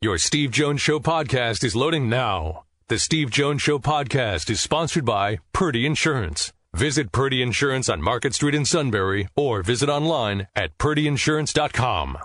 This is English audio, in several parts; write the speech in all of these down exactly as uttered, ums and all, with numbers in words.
Your Steve Jones Show podcast is loading now. The Steve Jones Show podcast is sponsored by Purdy Insurance. Visit Purdy Insurance on Market Street in Sunbury or visit online at purdy insurance dot com.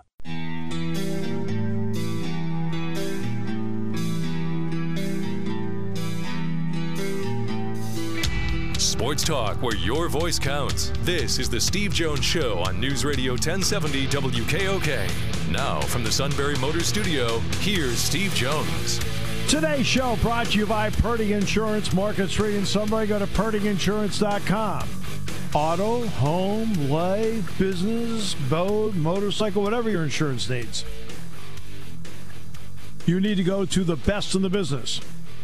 Sports talk where your voice counts. This is the Steve Jones Show on News Radio ten seventy W K O K. Now from the Sunbury Motors Studio, here's Steve Jones. Today's show brought to you by Purdy Insurance, Market Street in Sunbury. Go to purdy insurance dot com. Auto, home, life, business, boat, motorcycle, whatever your insurance needs. You need to go to the best in the business.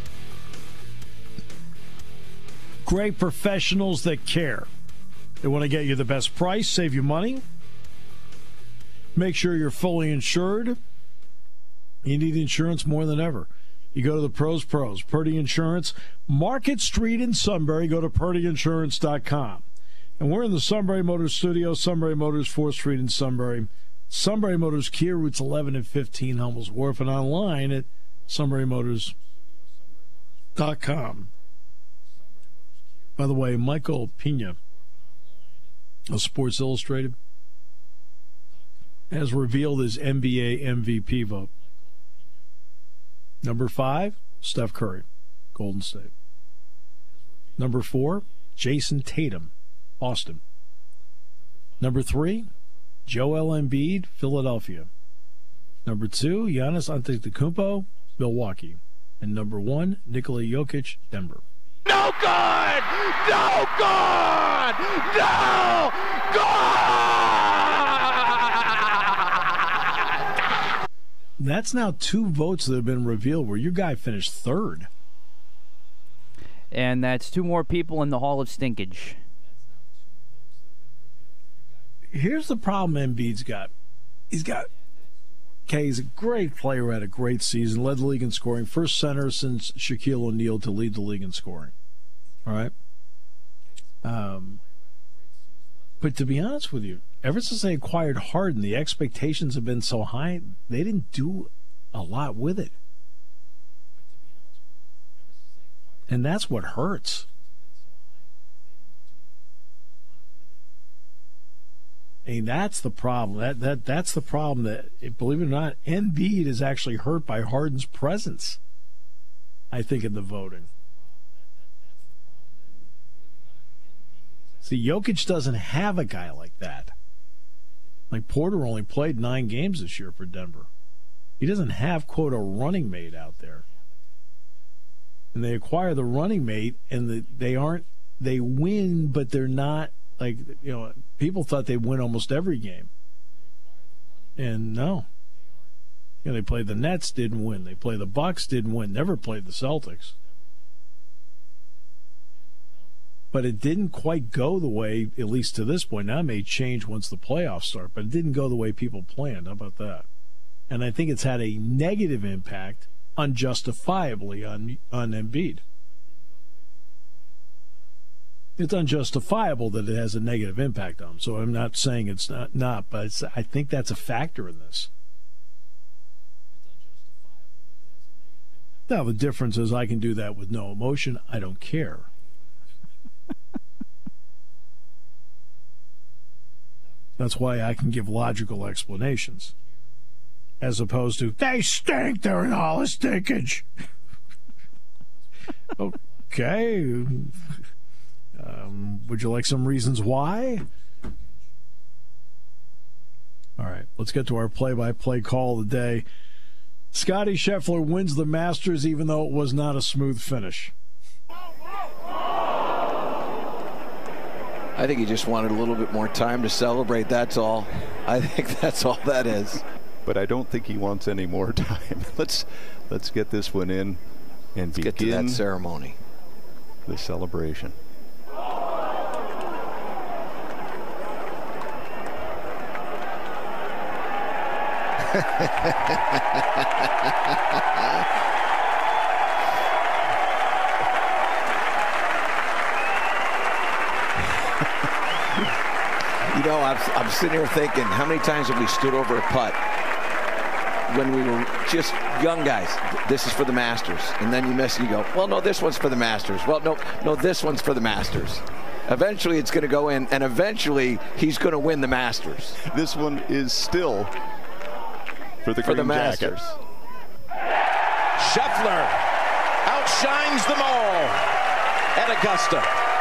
Great professionals that care. They want to get you the best price, save you money. Make sure you're fully insured. You need insurance more than ever. You go to the Pros Pros, Purdy Insurance, Market Street in Sunbury. Go to purdy insurance dot com. And we're in the Sunbury Motors Studio, Sunbury Motors, fourth Street in Sunbury. Sunbury Motors, Kia, routes eleven and fifteen, Hummel's Wharf, and online at sunbury motors dot com. By the way, Michael Pena of Sports Illustrated has revealed his N B A M V P vote. Number five, Steph Curry, Golden State. Number four, Jason Tatum, Boston. Number three, Joel Embiid, Philadelphia. Number two, Giannis Antetokounmpo, Milwaukee. And number one, Nikola Jokic, Denver. No good! No good! No good! That's now two votes that have been revealed where your guy finished third. And that's two more people in the Hall of Stinkage. Here's the problem Embiid's got. He's got, okay, he's a great player, had a great season, led the league in scoring, first center since Shaquille O'Neal to lead the league in scoring. All right? Um, but to be honest with you, ever since they acquired Harden, the expectations have been so high, they didn't do a lot with it. And that's what hurts. I mean, that's the problem. That that that's the problem. That, believe it or not, Embiid is actually hurt by Harden's presence, I think, in the voting. See, Jokic doesn't have a guy like that. Like, Porter only played nine games this year for Denver. He doesn't have, quote, a running mate out there. And they acquire the running mate, and the, they aren't, they win, but they're not, like, you know, people thought they'd win almost every game. And no. You know, they played the Nets, didn't win. They played the Bucks, didn't win. Never played the Celtics. But it didn't quite go the way, at least to this point. Now it may change once the playoffs start, but it didn't go the way people planned. How about that? And I think it's had a negative impact, unjustifiably, on, on Embiid. It's unjustifiable that it has a negative impact on him. So I'm not saying it's not, not but it's, I think that's a factor in this. Now, the difference is I can do that with no emotion. I don't care. That's why I can give logical explanations. As opposed to, they stink, they're in all the stinkage. Okay. Um, would you like some reasons why? All right, let's get to our play-by-play call of the day. Scottie Scheffler wins the Masters even though it was not a smooth finish. I think he just wanted a little bit more time to celebrate, that's all. I think that's all that is. But I don't think he wants any more time. Let's let's get this one in and let's begin get to that ceremony. The celebration. You know, I'm, I'm sitting here thinking, how many times have we stood over a putt? when we were just young guys, this is for the Masters. And then you miss and you go, well, no, this one's for the Masters. Well, no, no, this one's for the Masters. Eventually it's going to go in, and eventually he's going to win the Masters. This one is still for the, for green the Masters. Jacket. Scheffler outshines them all at Augusta.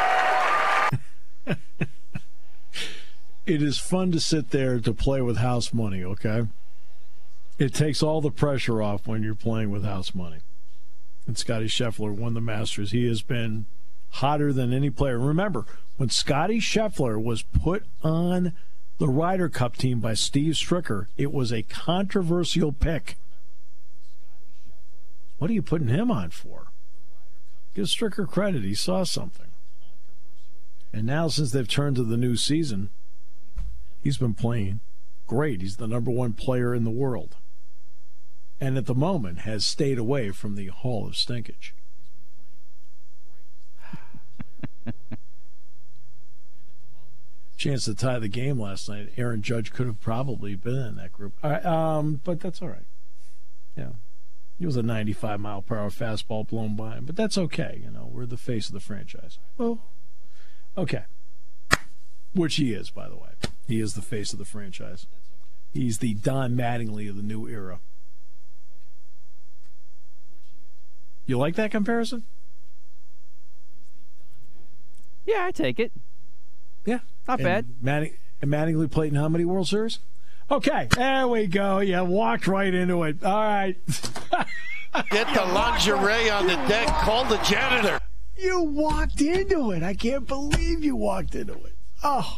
It is fun to sit there to play with house money, okay? It takes all the pressure off when you're playing with house money. And Scottie Scheffler won the Masters. He has been hotter than any player. Remember, when Scottie Scheffler was put on the Ryder Cup team by Steve Stricker, it was a controversial pick. What are you putting him on for? Give Stricker credit. He saw something. And now, since they've turned to the new season, he's been playing great. He's the number one player in the world. And at the moment has stayed away from the Hall of Stinkage. Chance to tie the game last night. Aaron Judge could have probably been in that group. All right, um, but that's all right. Yeah. It was a ninety-five mile per hour fastball blown by him. But that's okay. You know, we're the face of the franchise. Oh. Okay. Which he is, by the way. He is the face of the franchise. He's the Don Mattingly of the new era. You like that comparison? Yeah, I take it. Yeah. Not and bad. Matting, and Mattingly played in how many World Series? Okay, there we go. You walked right into it. All right. Get the lingerie on the deck. Call the janitor. You walked into it. I can't believe you walked into it. Oh.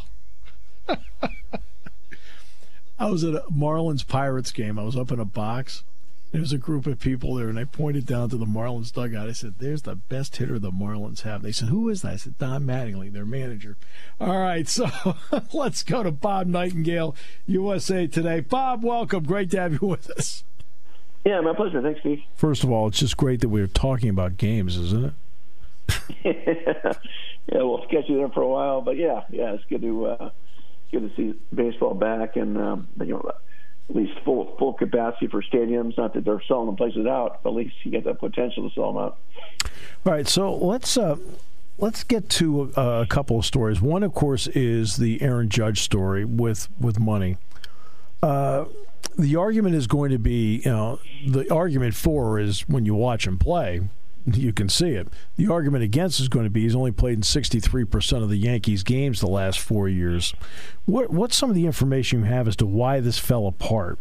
I was at a Marlins-Pirates game. I was up in a box. There was a group of people there, and I pointed down to the Marlins dugout. I said, there's the best hitter the Marlins have. They said, who is that? I said, Don Mattingly, their manager. All right, so let's go to Bob Nightingale, U S A Today. Bob, welcome. Great to have you with us. Yeah, my pleasure. Thanks, Steve. First of all, it's just great that we're talking about games, isn't it? Yeah, we'll sketch you there for a while, but yeah, yeah, it's good to uh, good to see baseball back, and um, you know, at least full full capacity for stadiums. Not that they're selling the places out, but at least you get the potential to sell them out. All right, so let's uh, let's get to a, a couple of stories. One, of course, is the Aaron Judge story with with money. Uh, the argument is going to be, you know, the argument for is when you watch him play, you can see it. The argument against is going to be he's only played in sixty-three percent of the Yankees' games the last four years. What, what's some of the information you have as to why this fell apart?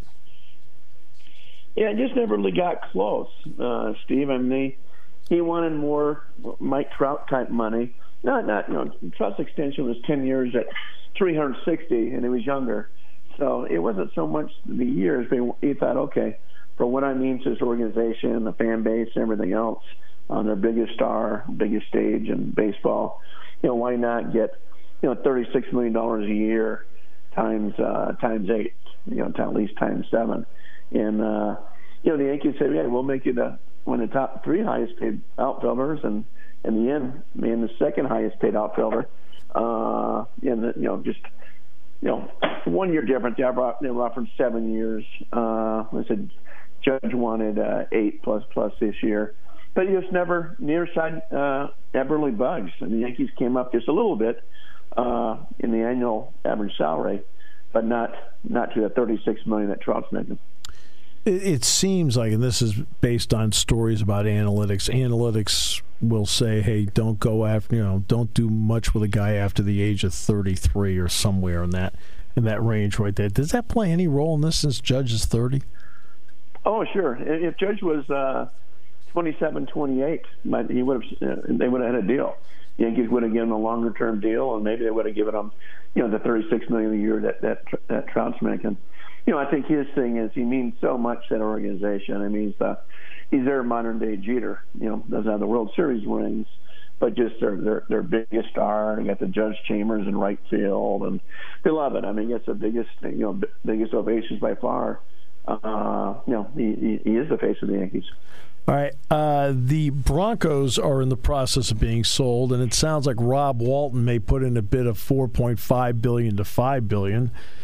Yeah, it just never really got close, uh, Steve. I mean, he, he wanted more Mike Trout type money. Not, not, you know, Trout's extension was ten years at three hundred sixty, and he was younger. So it wasn't so much the years, but he thought, okay, for what I mean to this organization, the fan base, and everything else, on their biggest star, biggest stage in baseball, you know, why not get, you know, thirty-six million dollars a year times uh, times eight, you know, at least times seven. And, uh, you know, the Yankees said, yeah, we'll make you the, one of the top three highest paid outfielders, and in the end, man, the second highest paid outfielder. Uh, and, the, you know, just, you know, one year difference. They were, they were offering seven years. Uh, I said Judge wanted uh, eight plus plus this year. But he was never near side uh, ever really budged. And the Yankees came up just a little bit uh, in the annual average salary, but not not to the thirty-six million dollars that Trout's making. It, it seems like, and this is based on stories about analytics, analytics will say, hey, don't go after, you know, don't do much with a guy after the age of thirty-three or somewhere in that in that range right there. Does that play any role in this since Judge is thirty? Oh, sure. If Judge was uh, twenty-seven, twenty-eight, he would have. Uh, they would have had a deal. The Yankees would have given him a longer-term deal, and maybe they would have given him, you know, the thirty-six million dollars a year that that, that Trout's making. You know, I think his thing is he means so much to that organization. I mean, he's the, he's their modern-day Jeter. You know, doesn't have the World Series rings, but just their their, their biggest star. They got the Judge Chambers in right field, and they love it. I mean, it's the biggest, you know, biggest ovations by far. Uh, you know, he, he, he is the face of the Yankees. All right. Uh, the Broncos are in the process of being sold, and it sounds like Rob Walton may put in a bid of four point five billion dollars to five billion dollars.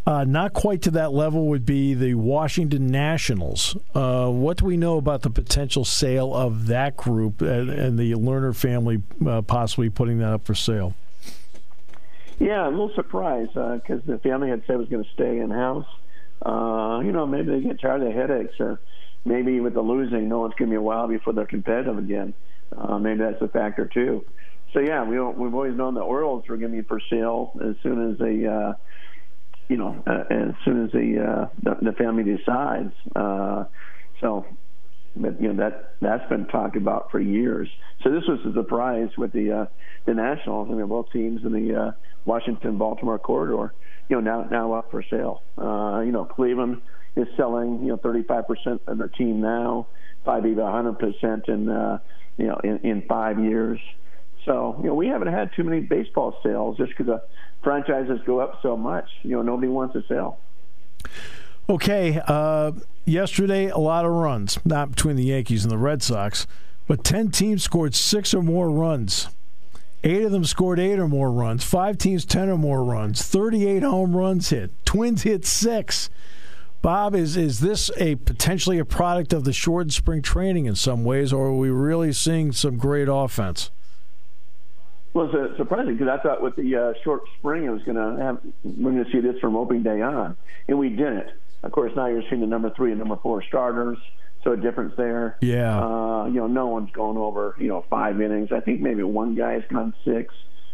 Uh, not quite to that level would be the Washington Nationals. Uh, what do we know about the potential sale of that group and, and the Lerner family uh, possibly putting that up for sale? Yeah, I'm a little surprised because uh, the family had said it was going to stay in-house. Uh, you know, maybe they get tired of the headaches, or maybe with the losing, no, it's going to be a while before they're competitive again. Uh, maybe that's a factor, too. So, yeah, we don't, we've always known the Orioles were going to be for sale as soon as they uh, – you know, uh, as soon as the, uh, the the family decides. Uh, so, but you know that that's been talked about for years. So this was a surprise with the uh, the Nationals. I mean, both teams in the uh, Washington-Baltimore corridor. You know, now now up for sale. Uh, you know, Cleveland is selling you know thirty-five percent of their team now, probably even one hundred percent in uh, you know in, in five years. So, you know, we haven't had too many baseball sales just because the franchises go up so much. You know, nobody wants to sell. Okay. Uh, yesterday, a lot of runs, not between the Yankees and the Red Sox, but ten teams scored six or more runs. Eight of them scored eight or more runs. Five teams, ten or more runs. thirty-eight home runs hit. Twins hit six. Bob, is, is this a potentially a product of the shortened spring training in some ways, or are we really seeing some great offense? Well, it's surprising because I thought with the uh, short spring it was going to have we're going to see this from opening day on, and we didn't. Of course, now you're seeing the number three and number four starters, so a difference there. Yeah. Uh, you know, no one's going over you know five innings. I think maybe one guy's gone six.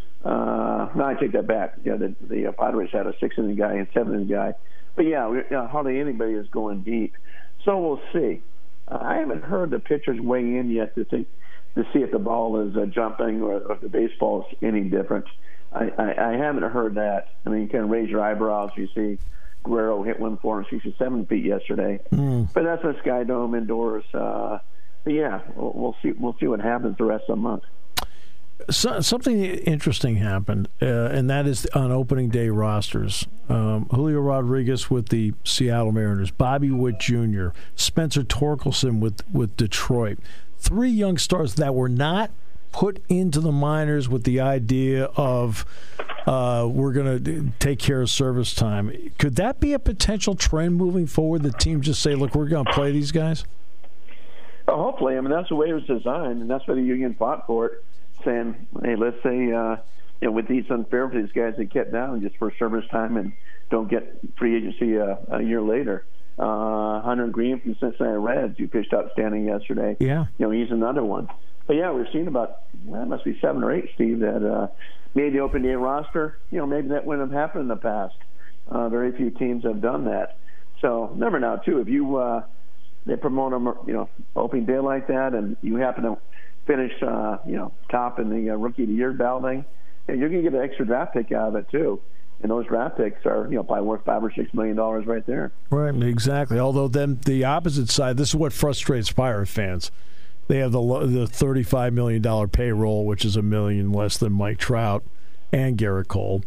Uh, no, I take that back. Yeah, the, the uh, Padres had a six inning guy and seven inning guy, but yeah, we, uh, hardly anybody is going deep. So we'll see. Uh, I haven't heard the pitchers weigh in yet to think. to see if the ball is uh, jumping or, or if the baseball is any different. I, I, I haven't heard that. I mean, you can raise your eyebrows. You see Guerrero hit one four hundred sixty-seven feet yesterday. Mm. But that's a Sky Dome indoors. Uh, but, yeah, we'll, we'll see We'll see what happens the rest of the month. So, something interesting happened, uh, and that is on opening day rosters. Um, Julio Rodriguez with the Seattle Mariners, Bobby Witt Junior, Spencer Torkelson with, with Detroit. Three young stars that were not put into the minors with the idea of uh, we're going to take care of service time. Could that be a potential trend moving forward? The team just say, look, we're going to play these guys? Well, hopefully. I mean, that's the way it was designed, and that's why the union fought for it, saying, hey, let's say, uh, you know, with these unfair for these guys that get down just for service time and don't get free agency uh, a year later. Uh, Hunter Green from Cincinnati Reds, who pitched outstanding yesterday. Yeah. You know, he's another one. But, yeah, we've seen about, well, it must be seven or eight, Steve, that uh, made the open day roster. You know, maybe that wouldn't have happened in the past. Uh, very few teams have done that. So, never know, too. If you, uh, they promote them, you know, opening day like that, and you happen to finish, uh, you know, top in the uh, Rookie of the Year balloting, you know, you're going to get an extra draft pick out of it, too. And those draft picks are, you know, probably worth five or six million dollars right there. Right, exactly. Although then the opposite side, this is what frustrates Pirate fans. They have the the thirty-five million dollars payroll, which is a million less than Mike Trout and Garrett Cole,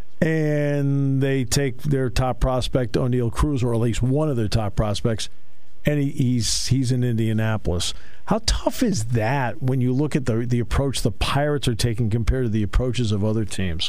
and they take their top prospect O'Neal Cruz, or at least one of their top prospects, and he, he's he's in Indianapolis. How tough is that when you look at the the approach the Pirates are taking compared to the approaches of other teams?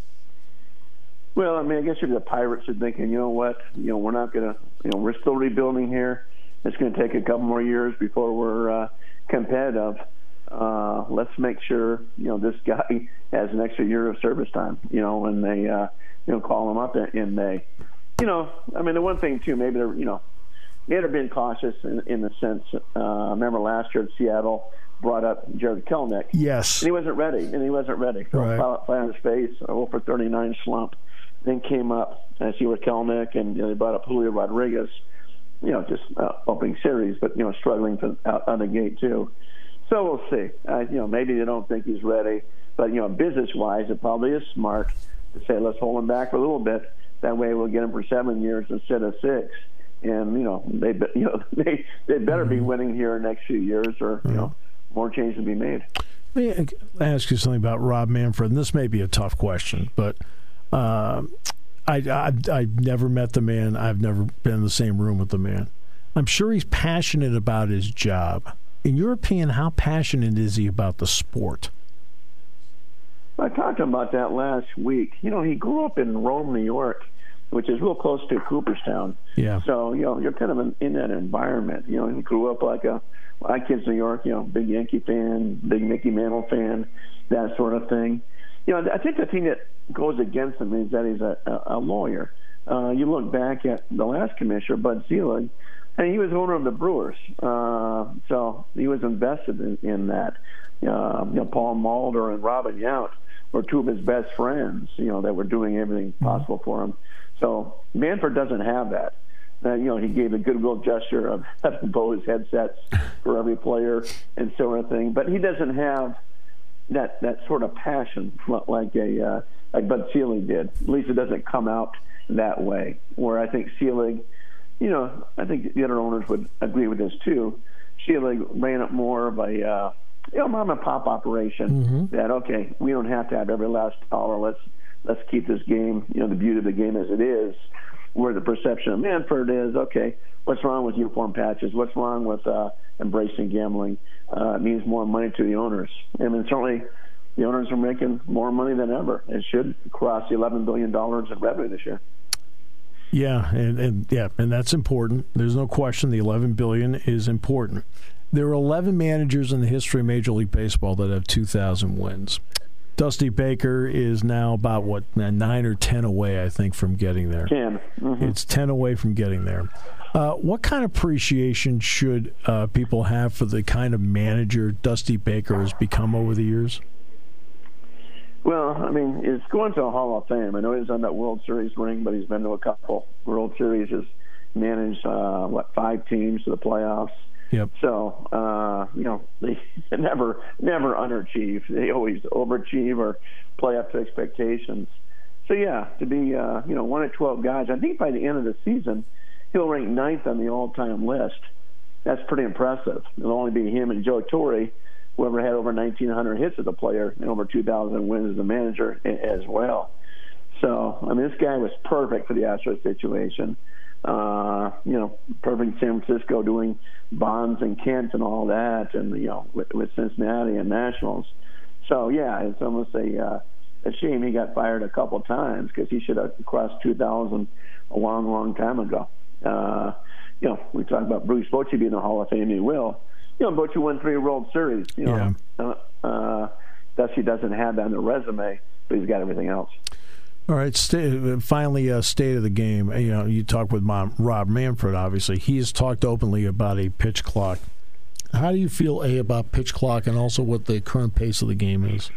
Well, I mean, I guess if the Pirates are thinking, you know what, you know, we're not going to, you know, we're still rebuilding here. It's going to take a couple more years before we're uh, competitive. Uh, let's make sure, you know, this guy has an extra year of service time, you know, when they, uh, you know, call him up in, in May. You know, I mean, the one thing, too, maybe they're, you know, maybe they're being cautious in, in the sense, uh, I remember last year at Seattle brought up Jared Kelenic. Yes. And he wasn't ready, and he wasn't ready. Right. Flat on his face, oh for thirty-nine slump. Then came up, I see with Kelenic, and you know, they brought up Julio Rodriguez, you know, just uh, opening series, but, you know, struggling to, out on the gate, too. So we'll see. Uh, you know, maybe they don't think he's ready, but, you know, business-wise, it probably is smart to say, let's hold him back for a little bit. That way we'll get him for seven years instead of six. And, you know, they you know they, they better be winning here in the next few years or, you know, more changes to be made. Let me ask you something about Rob Manfred, and this may be a tough question, but uh, I, I, I've never met the man. I've never been in the same room with the man. I'm sure he's passionate about his job. In your opinion, how passionate is he about the sport? I talked to him about that last week. You know, he grew up in Rome, New York, which is real close to Cooperstown. Yeah. So, you know, you're kind of in, in that environment. You know, he grew up like a, my kid's New York, you know, big Yankee fan, big Mickey Mantle fan, that sort of thing. You know, I think the thing that goes against him is that he's a, a, a lawyer. Uh, you look back at the last commissioner, Bud Selig, and he was owner of the Brewers. Uh, so he was invested in, in that. Uh, you know, Paul Mulder and Robin Yount were two of his best friends, you know, that were doing everything possible for him. So Manfred doesn't have that. Uh, you know, he gave a goodwill gesture of having Bose headsets for every player and sort of thing. But he doesn't have that that sort of passion like a uh, like Bud Selig did. At least it doesn't come out that way. Where I think Selig, you know, I think the other owners would agree with this too. Selig ran it more of a uh, you know mom and pop operation. Mm-hmm. That okay, we don't have to have every last dollar. Let's let's keep this game, you know, the beauty of the game as it is. Where the perception of Manfred is, okay, what's wrong with uniform patches? What's wrong with uh, embracing gambling? Uh, it means more money to the owners. I mean, certainly the owners are making more money than ever. It should cross the eleven billion dollars in revenue this year. Yeah, and, and yeah, and that's important. There's no question the eleven billion dollars is important. There are eleven managers in the history of Major League Baseball that have two thousand wins. Dusty Baker is now about, what, nine or ten away, I think, from getting there. ten. Mm-hmm. It's ten away from getting there. Uh, what kind of appreciation should uh, people have for the kind of manager Dusty Baker has become over the years? Well, I mean, it's going to a Hall of Fame. I know he's on that World Series ring, but he's been to a couple World Series. He's managed, uh, what, five teams to the playoffs. Yep. So, uh, you know, they never, never underachieve. They always overachieve or play up to expectations. So, yeah, to be, uh, you know, one of twelve guys, I think by the end of the season, he'll rank ninth on the all-time list. That's pretty impressive. It'll only be him and Joe Torre, whoever had over nineteen hundred hits as a player and over two thousand wins as a manager as well. So, I mean, this guy was perfect for the Astros situation. Uh, you know, perfect in San Francisco doing Bonds and Kent and all that, and, you know, with, with Cincinnati and Nationals. So, yeah, it's almost a, uh, a shame he got fired a couple times because he should have crossed two thousand a long, long time ago. Uh, you know, we talk about Bruce Bochy being in the Hall of Fame. He will. You know, Bochy won three World Series. You know, yeah. uh, uh, Dusty doesn't have that on the resume, but he's got everything else. All right. Stay, finally, uh, state of the game. You know, you talk with Mom, Rob Manfred. Obviously, he's talked openly about a pitch clock. How do you feel, A, about pitch clock, and also what the current pace of the game is?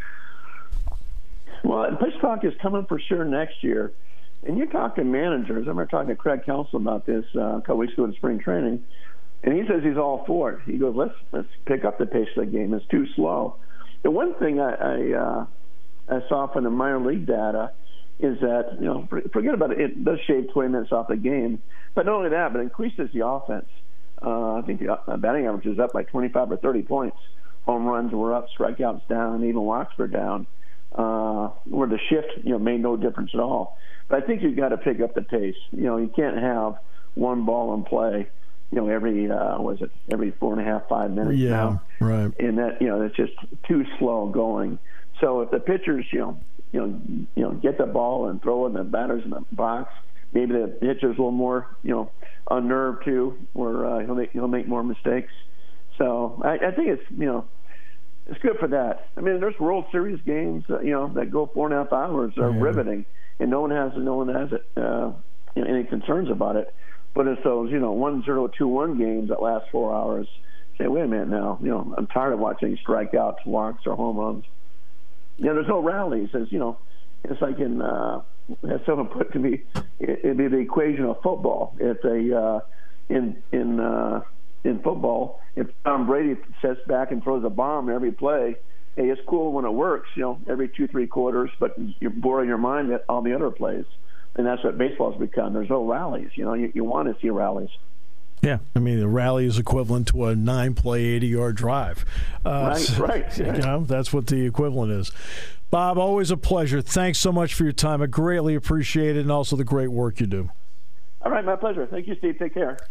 Well, pitch clock is coming for sure next year. And you talk to managers. I remember talking to Craig Counsell about this uh, a couple weeks ago in spring training, and he says he's all for it. He goes, "Let's let's pick up the pace of the game. It's too slow." The one thing I I, uh, I saw from the minor league data is that, you know, forget about it. It does shave twenty minutes off the game, but not only that, but it increases the offense. Uh, I think the uh, batting average is up by twenty-five or thirty points. Home runs were up, strikeouts down, even walks were down. Uh, where the shift, you know, made no difference at all. But I think you've got to pick up the pace. You know, you can't have one ball in play, you know, every uh, was it every four and a half, five minutes. Yeah, now. Right. And that, you know, that's just too slow going. So if the pitchers, you know, you know, you know, get the ball and throw it, and the batters in the box, maybe the pitcher's a little more, you know, unnerved too, where uh, he'll make he'll make more mistakes. So I, I think it's, you know, it's good for that. I mean, there's World Series games, uh, you know, that go four and a half hours are yeah. riveting, and no one has no one has it, uh, you know, any concerns about it. But it's those, you know, one zero two one games that last four hours. Say, wait a minute now, you know, I'm tired of watching strikeouts, walks, or home runs. You know, there's no rallies. As you know, it's like in uh, as someone put to me, it, it'd be the equation of football. If a uh, in in uh, in football, if Tom Brady sets back and throws a bomb every play, hey, it's cool when it works, you know, every two, three quarters, but you're boring your mind at all the other plays. And that's what baseball's become. There's no rallies. You know, you, you want to see rallies. Yeah, I mean, the rally is equivalent to a nine-play, eighty-yard drive. Uh, right, so, right. You know, that's what the equivalent is. Bob, always a pleasure. Thanks so much for your time. I greatly appreciate it, and also the great work you do. All right, my pleasure. Thank you, Steve. Take care.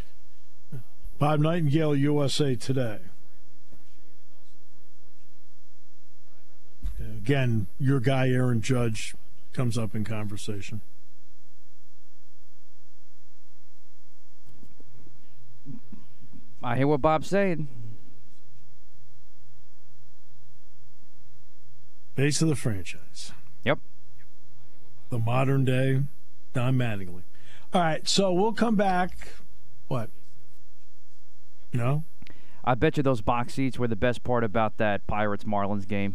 Bob Nightingale, U S A Today. Again, your guy, Aaron Judge, comes up in conversation. I hear what Bob's saying. Face of the franchise. Yep. The modern day Don Mattingly. All right, so we'll come back. What? No? I bet you those box seats were the best part about that Pirates-Marlins game.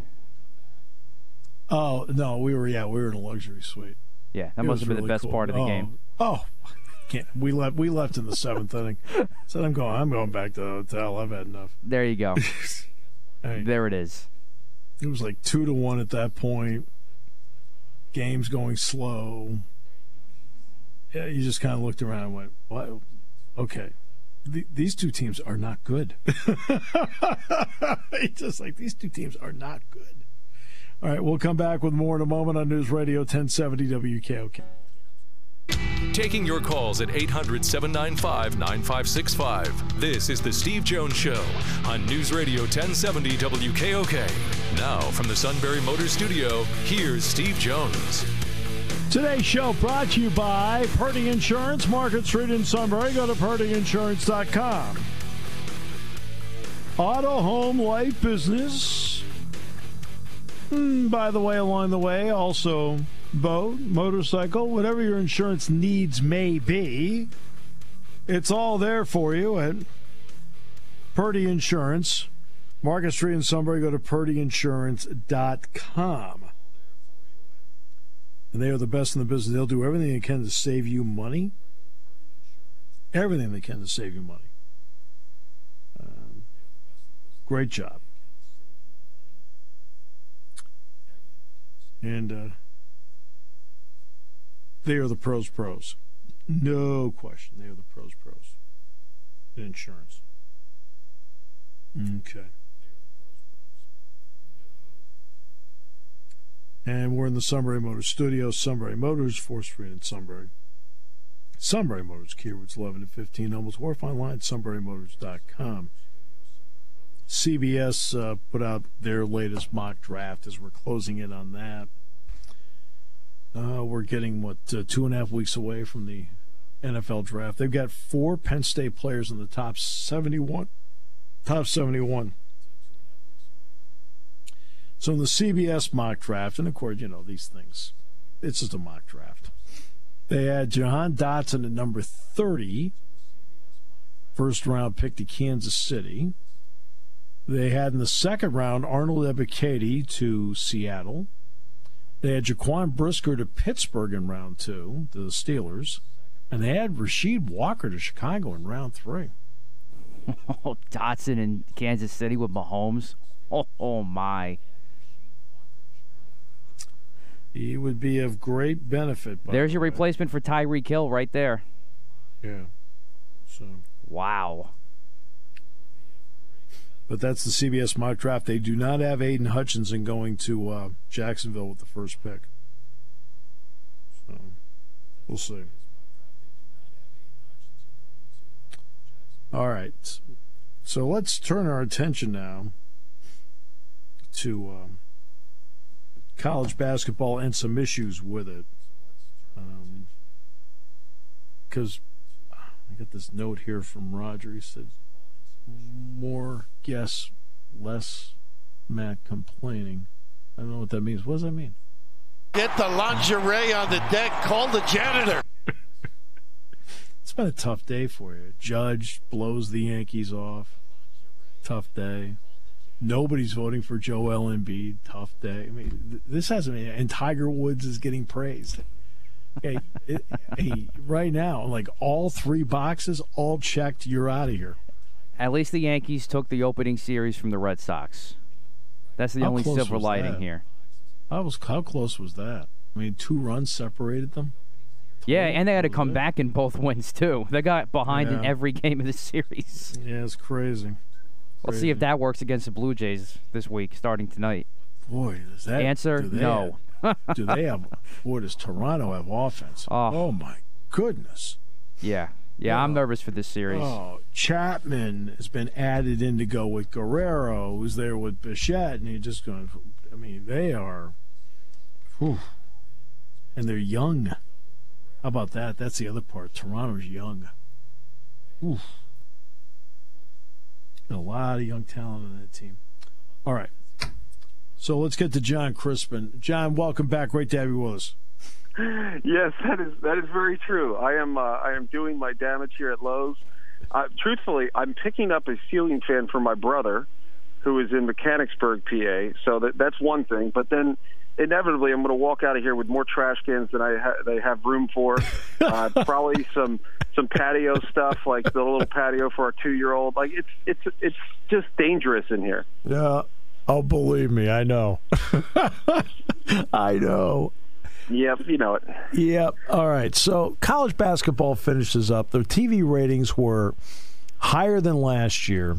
Oh, no, we were, yeah, we were in a luxury suite. Yeah, that It must have been really the best cool. part of the oh, game. Oh, can't, we left we left in the seventh inning. Said I'm going I'm going back to the hotel. I've had enough. There you go. Hey, There it is. it was like two to one at that point. Game's going slow. Yeah, you just kind of looked around and went, "What? Okay, Th- these two teams are not good." It's just like these two teams are not good. All right, we'll come back with more in a moment on News Radio ten seventy W K O K. Taking your calls at eight hundred, seven nine five, nine five six five. This is The Steve Jones Show on News Radio ten seventy W K O K. Now, from the Sunbury Motors Studio, here's Steve Jones. Today's show brought to you by Purdy Insurance, Market Street in Sunbury. Go to purdy insurance dot com. Auto, home, life, business. Mm, by the way, along the way, also boat, motorcycle, whatever your insurance needs may be, it's all there for you at Purdy Insurance. Market Street in Sunbury. Go to purdy insurance dot com. And they are the best in the business. They'll do everything they can to save you money. Everything they can to save you money. Um, great job. And uh, they are the pros pros. No question. They are the pros pros in insurance. Okay. And we're in the Sunbury Motors studio. Sunbury Motors, fourth Street in Sunbury. Sunbury Motors, key routes eleven to fifteen, almost wharf online, sunbury motors dot com. C B S uh, put out their latest mock draft as we're closing in on that. Uh, we're getting, what, uh, two and a half weeks away from the N F L draft. They've got four Penn State players in the top seventy-one. Top seventy-one. So in the C B S mock draft, and of course, you know, these things, it's just a mock draft. They had Jahan Dotson at number thirty, first round pick to Kansas City. They had in the second round Arnold Ebiketie to Seattle. They had Jaquan Brisker to Pittsburgh in round two, to the Steelers. And they had Rasheed Walker to Chicago in round three. Oh, Dotson in Kansas City with Mahomes. Oh, oh my. He would be of great benefit. There's your the way. replacement for Tyreek Hill right there. Yeah. So. Wow. But that's the C B S mock draft. They do not have Aiden Hutchinson going to uh, Jacksonville with the first pick. So, we'll see. All right. So let's turn our attention now to um, college basketball and some issues with it. Because um, I got this note here from Roger. He said, more guests, less Matt complaining. I don't know what that means. What does that mean? Get the lingerie on the deck. Call the janitor. It's been a tough day for you. Judge blows the Yankees off. Tough day. Nobody's voting for Joel Embiid. Tough day. I mean, th- this hasn't been. And Tiger Woods is getting praised. Hey, it, hey, right now, like all three boxes, all checked. You're out of here. At least the Yankees took the opening series from the Red Sox. That's the How only close silver was lighting that? here. How was how close was that? I mean, two runs separated them. Yeah, and they had to come back in both wins, too. They got behind in Yeah. every game of the series. Yeah, it's crazy. Let's see if that works against the Blue Jays this week, starting tonight. Boy, does that Answer, do they no. Have, do they have? Boy, does Toronto have offense? Oh. Oh my goodness. Yeah. Yeah, I'm Oh. nervous for this series. Oh, Chapman has been added in to go with Guerrero, who's there with Bichette, and you're just going. I mean, they are. Whew, and they're young. How about that? That's the other part. Toronto's young. Oof. Got a lot of young talent on that team. All right. So let's get to John Crispin. John, welcome back. Great to have you with us. Yes, that is that is very true. I am uh, I am doing my damage here at Lowe's. Uh, truthfully, I'm picking up a ceiling fan for my brother, who is in Mechanicsburg, P A. So that that's one thing. But then inevitably, I'm going to walk out of here with more trash cans than I ha- they have room for. Uh, probably some some patio stuff, like the little patio for our two-year-old. Like it's it's it's just dangerous in here. Yeah. Oh, believe me, I know. I know. Yep, you know it. Yep. All right. So college basketball finishes up. The T V ratings were higher than last year.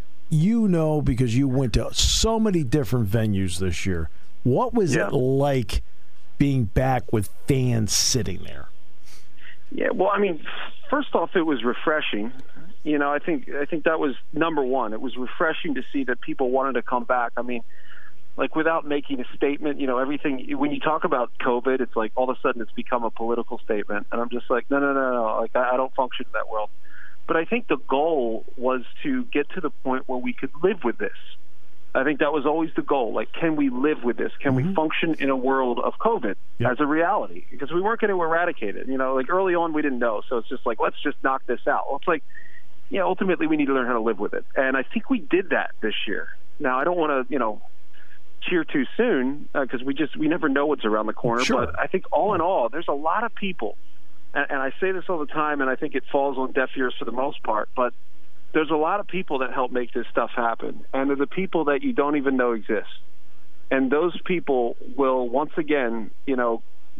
You know, because you went to so many different venues this year. What was yeah. it like being back with fans sitting there? Yeah, well, I mean, first off, it was refreshing. You know, I think I think that was number one. It was refreshing to see that people wanted to come back. I mean, like without making a statement, you know, everything, when you talk about COVID, it's like all of a sudden it's become a political statement. And I'm just like, no, no, no, no. Like, I, I don't function in that world. But I think the goal was to get to the point where we could live with this. I think that was always the goal. Like, can we live with this? Can mm-hmm. we function in a world of COVID yep. as a reality? Because we weren't going to eradicate it. You know, like early on we didn't know. So it's just like, let's just knock this out. Well, it's like, yeah, ultimately we need to learn how to live with it. And I think we did that this year. Now, I don't want to, you know, cheer too soon because uh, we just we never know what's around the corner. Sure. But I think all in all, there's a lot of people, and, and I say this all the time, and I think it falls on deaf ears for the most part, but there's a lot of people that help make this stuff happen, and they're the people that you don't even know exist. And those people will, once again, you know,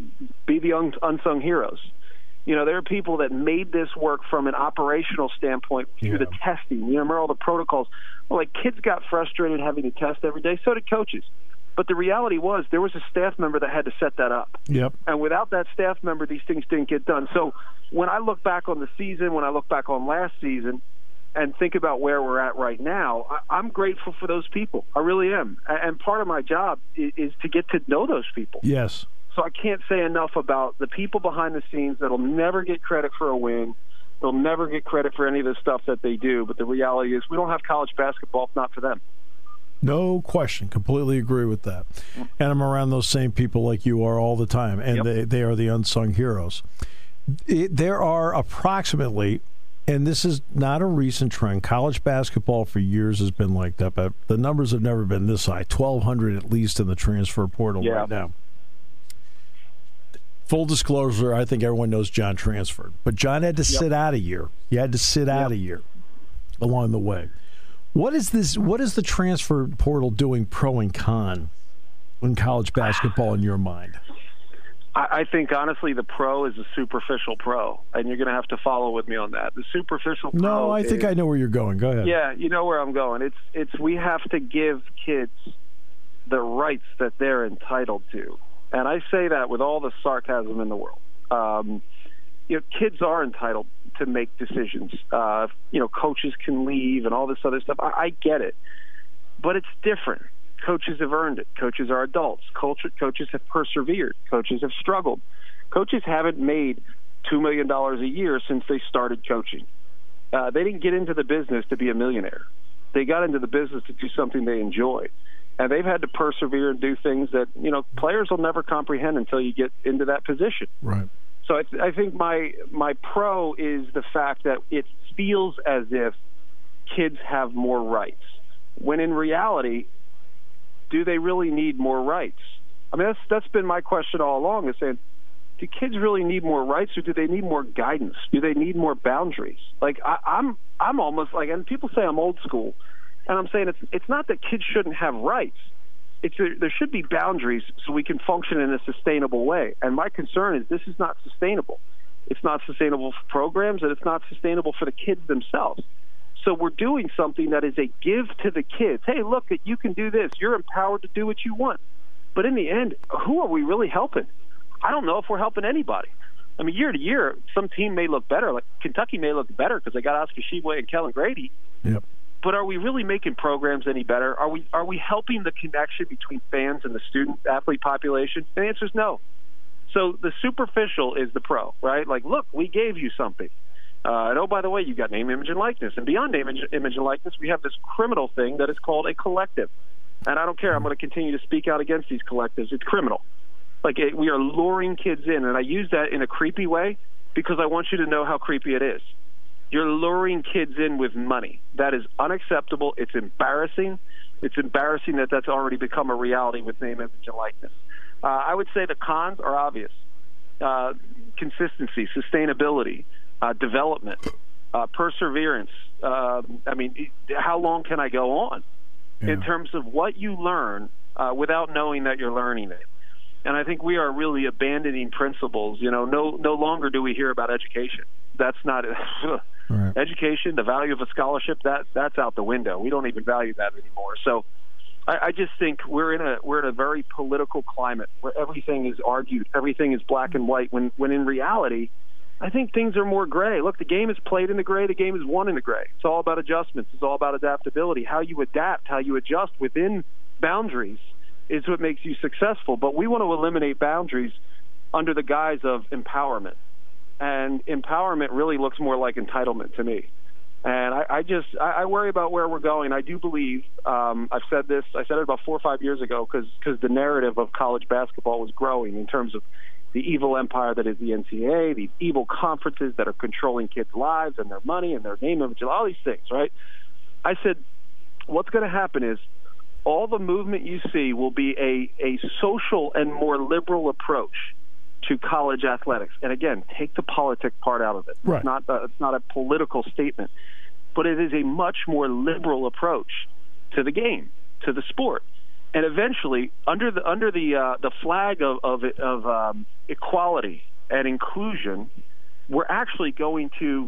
be the un- unsung heroes. You know, there are people that made this work from an operational standpoint through yeah. the testing. You know, remember all the protocols? Well, like, kids got frustrated having to test every day. So did coaches. But the reality was there was a staff member that had to set that up. Yep. And without that staff member, these things didn't get done. So when I look back on the season, when I look back on last season, and think about where we're at right now, I, I'm grateful for those people. I really am. And part of my job is, is to get to know those people. Yes. So I can't say enough about the people behind the scenes that'll never get credit for a win. They'll never get credit for any of the stuff that they do. But the reality is we don't have college basketball if not for them. No question. Completely agree with that. And I'm around those same people like you are all the time. And yep. they, they are the unsung heroes. It, there are approximately, and this is not a recent trend, college basketball for years has been like that, but the numbers have never been this high, twelve hundred at least in the transfer portal yeah. right now. Full disclosure, I think everyone knows John transferred. But John had to yep. sit out a year. He had to sit yep. out a year along the way. What is this? What is the transfer portal doing pro and con in college basketball in your mind? I, I think, honestly, the pro is a superficial pro, and you're going to have to follow with me on that. The superficial pro No, I think is, I know where you're going. Go ahead. Yeah, you know where I'm going. It's it's we have to give kids the rights that they're entitled to. And I say that with all the sarcasm in the world. Um, you know, kids are entitled to make decisions. Uh, you know, coaches can leave and all this other stuff. I, I get it. But it's different. Coaches have earned it. Coaches are adults. Culture, coaches have persevered. Coaches have struggled. Coaches haven't made two million dollars a year since they started coaching. Uh, they didn't get into the business to be a millionaire. They got into the business to do something they enjoy. And they've had to persevere and do things that, you know, players will never comprehend until you get into that position. Right. So I, th- I think my my pro is the fact that it feels as if kids have more rights, when in reality, do they really need more rights? I mean, that's that's been my question all along, is saying, do kids really need more rights, or do they need more guidance? Do they need more boundaries? Like, I, I'm I'm almost like, and people say I'm old school, and I'm saying it's it's not that kids shouldn't have rights. It's there, there should be boundaries so we can function in a sustainable way. And my concern is this is not sustainable. It's not sustainable for programs, and it's not sustainable for the kids themselves. So we're doing something that is a give to the kids. Hey, look, you can do this. You're empowered to do what you want. But in the end, who are we really helping? I don't know if we're helping anybody. I mean, year to year, some team may look better. Like Kentucky may look better because they got Oscar Tshiebwe and Kellen Grady. Yep. But are we really making programs any better? Are we are we helping the connection between fans and the student-athlete population? The answer is no. So the superficial is the pro, right? Like, look, we gave you something. Uh, and oh, by the way, you've got name, image, and likeness. And beyond name, image, image, and likeness, we have this criminal thing that is called a collective. And I don't care. I'm going to continue to speak out against these collectives. It's criminal. Like, it, we are luring kids in. And I use that in a creepy way because I want you to know how creepy it is. You're luring kids in with money. That is unacceptable. It's embarrassing. It's embarrassing that that's already become a reality with name, image, and likeness. Uh, I would say the cons are obvious. Uh, consistency, sustainability, uh, development, uh, perseverance. Uh, I mean, how long can I go on yeah. in terms of what you learn uh, without knowing that you're learning it? And I think we are really abandoning principles. You know, no no longer do we hear about education. That's not right. Education, the value of a scholarship. That that's out the window. We don't even value that anymore. So. I just think we're in a we're in a very political climate where everything is argued, everything is black and white. When when in reality, I think things are more gray. Look, the game is played in the gray, the game is won in the gray. It's all about adjustments. It's all about adaptability. How you adapt, how you adjust within boundaries is what makes you successful. But we want to eliminate boundaries under the guise of empowerment, and empowerment really looks more like entitlement to me. And I, I just I, I worry about where we're going. I do believe um, I've said this. I said it about four or five years ago because because the narrative of college basketball was growing in terms of the evil empire that is the N C double A, these evil conferences that are controlling kids' lives and their money and their name, image, all these things. Right? I said, what's going to happen is all the movement you see will be a a social and more liberal approach to college athletics. And again, take the politic part out of it. Right. It's not a, it's not a political statement, but it is a much more liberal approach to the game, to the sport. And eventually, under the under the uh, the flag of of, of um, equality and inclusion, we're actually going to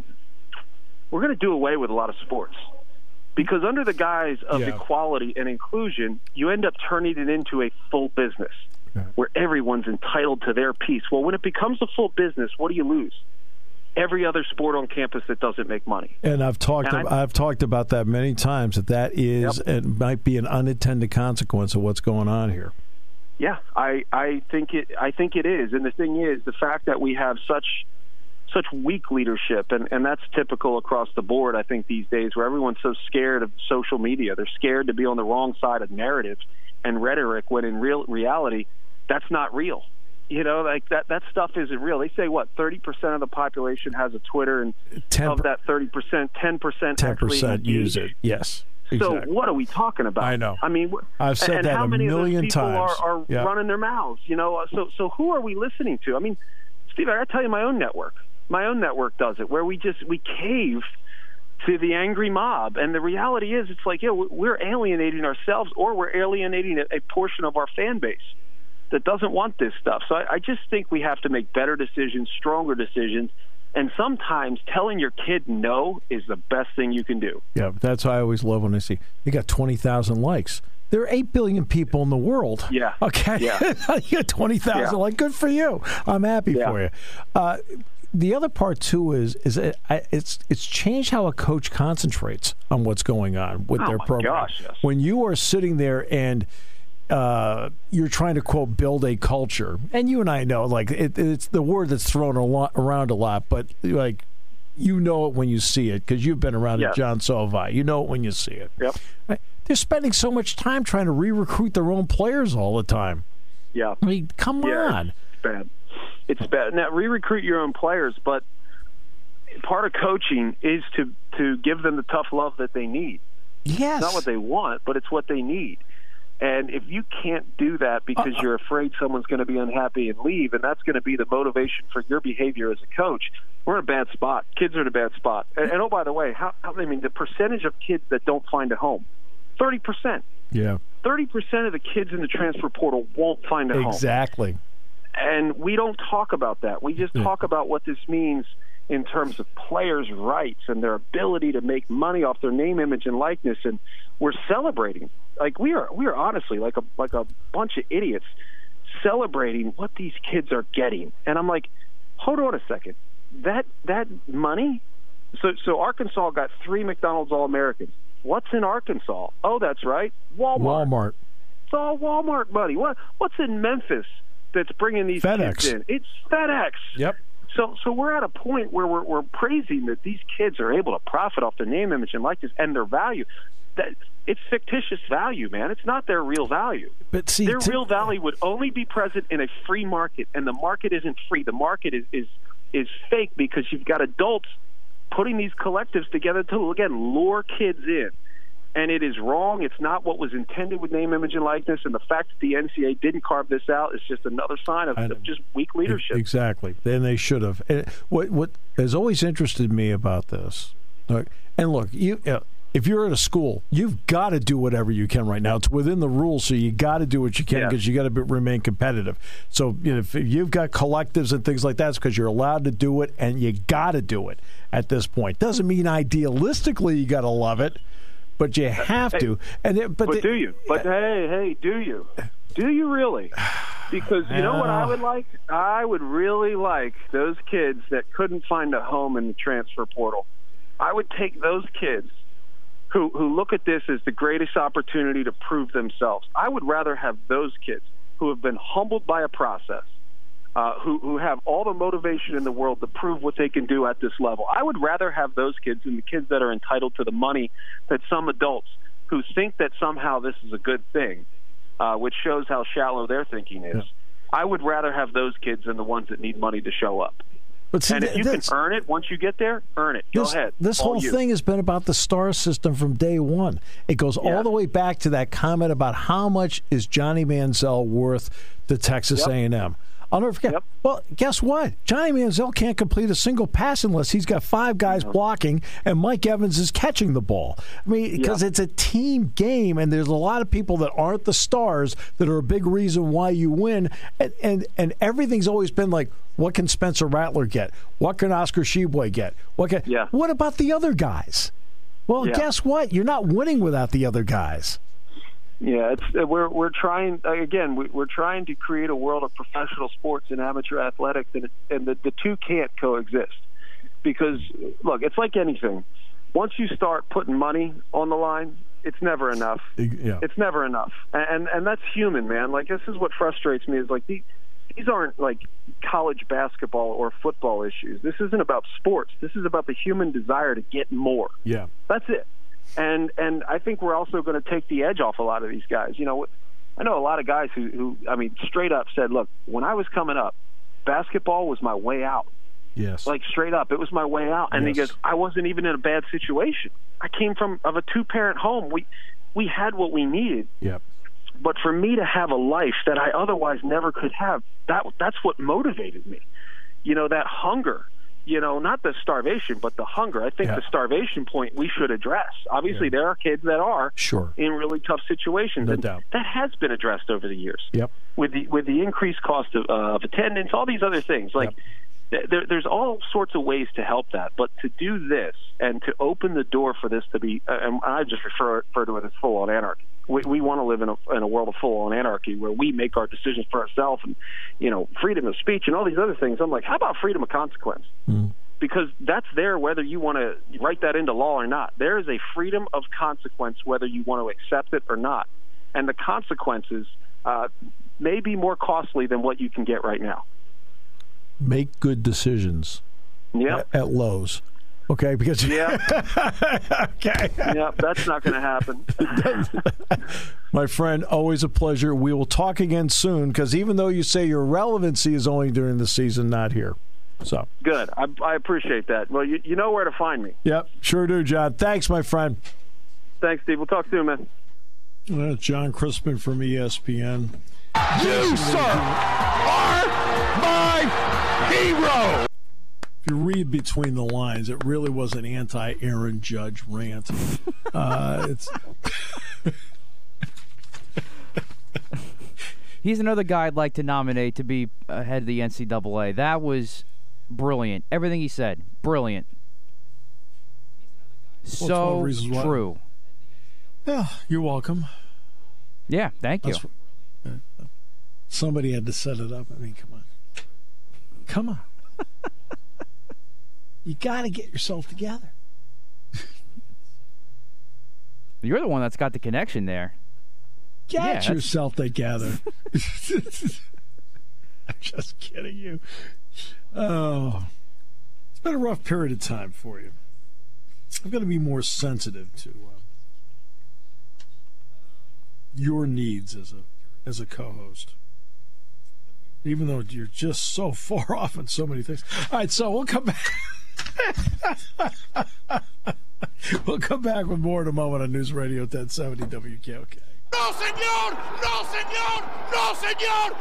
we're going to do away with a lot of sports. Because under the guise of yeah. equality and inclusion, you end up turning it into a full business. Where everyone's entitled to their piece. Well, when it becomes a full business, what do you lose? Every other sport on campus that doesn't make money. And I've talked. And I've talked about that many times. That that is yep. and might be an unintended consequence of what's going on here. Yeah, I I think it. I think it is. And the thing is, the fact that we have such such weak leadership, and and that's typical across the board. I think these days, where everyone's so scared of social media, they're scared to be on the wrong side of narrative and rhetoric. When in real reality, that's not real. You know, like that, that stuff isn't real. They say, what, thirty percent of the population has a Twitter, and ten, of that thirty percent, ten percent ten percent use it. Yes. So exactly. What are we talking about? I know. I mean, I've said and that how a many million of those people times. are, are yep. running their mouths? You know, so so who are we listening to? I mean, Steve, I got to tell you, my own network, my own network does it, where we just we cave to the angry mob, and the reality is, it's like, yeah, we're alienating ourselves, or we're alienating a, a portion of our fan base that doesn't want this stuff. So I, I just think we have to make better decisions, stronger decisions, and sometimes telling your kid no is the best thing you can do. Yeah, that's what I always love when I see you got twenty thousand likes. There are eight billion people in the world. Yeah. Okay. Yeah. You got twenty thousand yeah. likes. Good for you. I'm happy yeah. for you. Uh, the other part too is is it, I, it's it's changed how a coach concentrates on what's going on with oh their my program. Gosh, yes. When you are sitting there and Uh, you're trying to, quote, build a culture. And you and I know, like, it, it's the word that's thrown a lot, around a lot, but, like, you know it when you see it because you've been around yes. it, John Solvay. You know it when you see it. Yep. Right? They're spending so much time trying to re-recruit their own players all the time. Yeah. I mean, come yeah, on. It's bad. It's bad. Now, re-recruit your own players, but part of coaching is to, to give them the tough love that they need. Yes. It's not what they want, but it's what they need. And if you can't do that because uh, you're afraid someone's going to be unhappy and leave, and that's going to be the motivation for your behavior as a coach, we're in a bad spot. Kids are in a bad spot. And, and oh, by the way, how, how, I mean, the percentage of kids that don't find a home, thirty percent. Yeah. thirty percent of the kids in the transfer portal won't find a home. Exactly. And we don't talk about that. We just yeah. talk about what this means in terms of players' rights and their ability to make money off their name, image, and likeness, and we're celebrating. Like we are, we are honestly like a like a bunch of idiots celebrating what these kids are getting. And I'm like, hold on a second, that that money. So so Arkansas got three McDonald's All-Americans. What's in Arkansas? Oh, that's right, Walmart. Walmart. It's all Walmart money. What what's in Memphis that's bringing these FedEx. kids in? It's FedEx. Yep. So, so we're at a point where we're, we're praising that these kids are able to profit off their name, image, and likeness and their value. That it's fictitious value, man. It's not their real value. But see, their to, real value would only be present in a free market, and the market isn't free. The market is is is fake because you've got adults putting these collectives together to, again, lure kids in. And it is wrong. It's not what was intended with name, image, and likeness. And the fact that the N C double A didn't carve this out is just another sign of, of just weak leadership. Exactly. Then they should have. And what what has always interested me about this, and look, you if you're at a school, you've got to do whatever you can right now. It's within the rules, so you got to do what you can because yeah. you got to remain competitive. So you know, if you've got collectives and things like that, it's because you're allowed to do it, and you got to do it at this point. Doesn't mean idealistically you got to love it. But you have hey, to, and it, but, but the, do you? But hey, hey, do you? Do you really? Because you know what I would like? I would really like those kids that couldn't find a home in the transfer portal. I would take those kids who who look at this as the greatest opportunity to prove themselves. I would rather have those kids who have been humbled by a process. Uh, who, who have all the motivation in the world to prove what they can do at this level. I would rather have those kids than the kids that are entitled to the money that some adults who think that somehow this is a good thing, uh, which shows how shallow their thinking is. Yeah. I would rather have those kids than the ones that need money to show up. But see, and if you can earn it once you get there, earn it. Go this, ahead. This all whole you. thing has been about the star system from day one. It goes yeah. all the way back to that comment about how much is Johnny Manziel worth to Texas yep. A and M. I'll never forget. Yep. Well, guess what? Johnny Manziel can't complete a single pass unless he's got five guys no. blocking and Mike Evans is catching the ball. I mean, because yeah. it's a team game, and there's a lot of people that aren't the stars that are a big reason why you win. And and, and everything's always been like, what can Spencer Rattler get? What can Oscar Sheboy get? What can? Yeah. What about the other guys? Well, yeah. guess what? You're not winning without the other guys. Yeah, it's we're we're trying again. We, we're trying to create a world of professional sports and amateur athletics, and it, and the, the two can't coexist. Because look, it's like anything. Once you start putting money on the line, it's never enough. Yeah. It's never enough, and, and and that's human, man. Like this is what frustrates me is like these these aren't like college basketball or football issues. This isn't about sports. This is about the human desire to get more. Yeah, that's it. And and I think we're also going to take the edge off a lot of these guys. You know, I know a lot of guys who, who, I mean, straight up said, look, when I was coming up, basketball was my way out. Yes. Like, straight up, it was my way out. And yes. he goes, I wasn't even in a bad situation. I came from of a two-parent home. We we had what we needed. Yep. But for me to have a life that I otherwise never could have, that that's what motivated me. You know, that hunger. You know, not the starvation, but the hunger. I think yeah. the starvation point we should address. Obviously, yeah. there are kids that are sure. in really tough situations, no and doubt. that has been addressed over the years. Yep. With the with the increased cost of, uh, of attendance, all these other things. Like, yep. th- there, there's all sorts of ways to help that. But to do this and to open the door for this to be, uh, and I just refer, refer to it as full-on anarchy. We, we want to live in a, in a world of full-on anarchy where we make our decisions for ourselves and, you know, freedom of speech and all these other things. I'm like, how about freedom of consequence? Mm. Because that's there whether you want to write that into law or not. There is a freedom of consequence whether you want to accept it or not. And the consequences uh, may be more costly than what you can get right now. Make good decisions yeah. at, at Lowe's. Okay, because yeah, okay, yeah, that's not going to happen. My friend, always a pleasure. We will talk again soon because even though you say your relevancy is only during the season, not here. So good. I, I appreciate that. Well, you, you know where to find me. Yep, sure do, John. Thanks, my friend. Thanks, Steve. We'll talk soon, man. Uh, John Crispin from E S P N. You, sir, are my hero. If you read between the lines, it really was an anti-Aaron Judge rant. uh, it's He's another guy I'd like to nominate to be head of the N C double A. That was brilliant. Everything he said, brilliant. So well, true. Yeah, you're welcome. Yeah, thank you. Uh, somebody had to set it up. I mean, come on. Come on. You got to get yourself together. You're the one that's got the connection there. Get yeah, yourself together. I'm just kidding you. Oh, it's been a rough period of time for you. I've got to be more sensitive to uh, your needs as a as a co-host, even though you're just so far off on so many things. All right, so we'll come back. We'll come back with more in a moment on News Radio ten seventy W K O K. No, senor! No, senor! No, senor!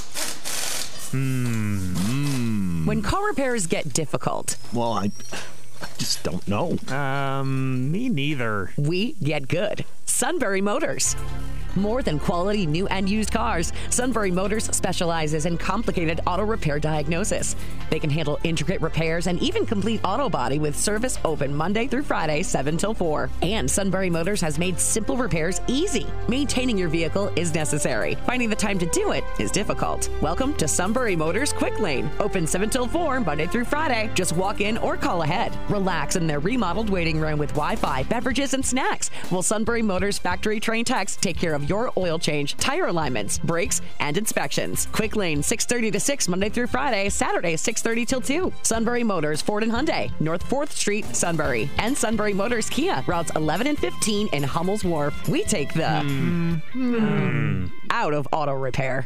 Hmm. When car repairs get difficult, Well, I, I just don't know. Um, me neither. we get good. Sunbury Motors. More than quality new and used cars, Sunbury Motors specializes in complicated auto repair diagnosis. They can handle intricate repairs and even complete auto body with service open Monday through Friday, seven till four. And Sunbury Motors has made simple repairs easy. Maintaining your vehicle is necessary. Finding the time to do it is difficult. Welcome to Sunbury Motors Quick Lane. Open seven till four, Monday through Friday. Just walk in or call ahead. Relax in their remodeled waiting room with Wi-Fi, beverages, and snacks, while Sunbury Motors factory trained techs take care of your oil change, tire alignments, brakes, and inspections. Quick Lane, six thirty to six, Monday through Friday, Saturday, six thirty till two. Sunbury Motors, Ford and Hyundai, North fourth Street, Sunbury. And Sunbury Motors Kia, routes eleven and fifteen in Hummel's Wharf. We take the mm. Mm. out of auto repair.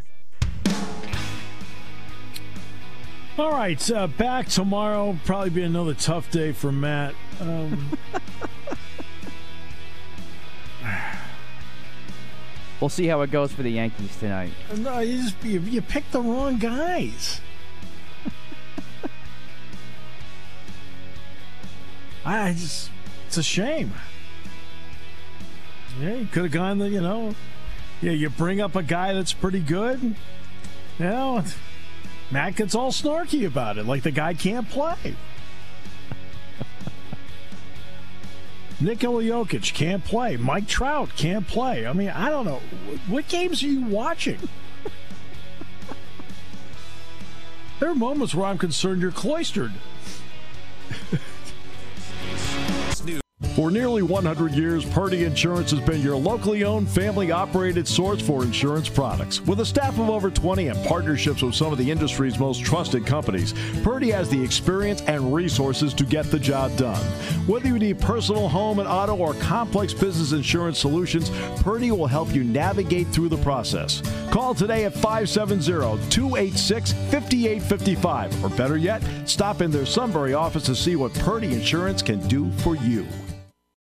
All right, uh, back tomorrow. Probably be another tough day for Matt. Um, We'll see how it goes for the Yankees tonight. no, you just you, you picked the wrong guys. I just, it's a shame. Yeah, you could have gone the, you know, yeah, you bring up a guy that's pretty good. You know, Matt gets all snarky about it, like the guy can't play. Nikola Jokic can't play. Mike Trout can't play. I mean, I don't know. What games are you watching? There are moments where I'm concerned you're cloistered. For nearly one hundred years, Purdy Insurance has been your locally owned, family-operated source for insurance products. With a staff of over twenty and partnerships with some of the industry's most trusted companies, Purdy has the experience and resources to get the job done. Whether you need personal, home, and auto, or complex business insurance solutions, Purdy will help you navigate through the process. Call today at five seven zero, two eight six, five eight five five, or better yet, stop in their Sunbury office to see what Purdy Insurance can do for you.